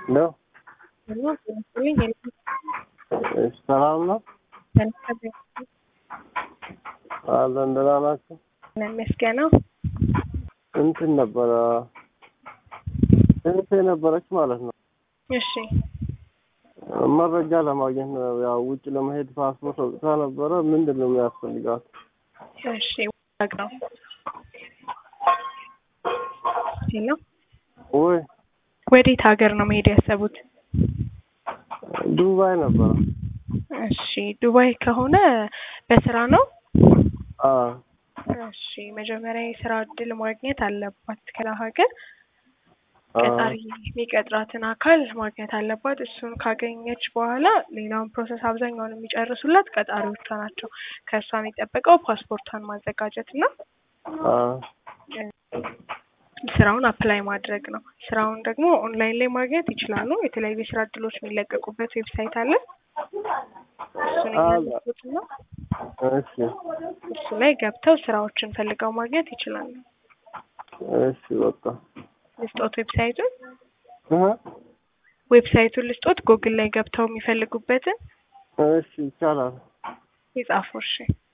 ነው ነው ስለዚህ ሰላም ነው አለን ደህና ናችሁ? ለመስገነው እንትን ነበረ እህቴ ነበረች ማለት ነው። እሺ መረጃ ለማግኘት ነው። ያው ውጭ ለመሄድ ፓስፖርት አውጥታ ነበረ። ምንድነው የሚያስፈልጋት? እሺ ወግነው ሄሎ ወይ ወዴት ሀገር ነው መሄድ ያሰቡት? ዱባይ ነበረ። እሺ ዱባይ ከሆነ በስራ ነው? አዎ እሺ መጀመሪያ የስራ እድል ማግኘት አለባት ከሀገር ቀጣሪ የሚቀጥራትን አካል ማግኘት አለባት። እሱን ካገኘች በኋላ ሌላውን ፕሮሰስ አብዛኛውን የሚጨርሱላት ቀጣሪዎቿ ናቸው። ከሷ የሚጠበቀው ፓስፖርቷን ማዘጋጀት እና ስራውን አፕላይ ማድረግ ነው። ስራውን ደግሞ ኦንላይን ላይ ማግኘት ይችላሉ። የተለያዩ የስራ እድሎች የሚለቀቁበት ዌብሳይት አለ። እሱን ያለቁትና እሱ ላይ ገብተው ስራዎችን ፈልገው ማግኘት ይችላሉ። እሺ በቃ ልስጦት ዌብሳይቱን ልስጦት ጉግል ላይ ገብተው የሚፈልጉበትን። እሺ ይቻላል። ይጻፉ እሺ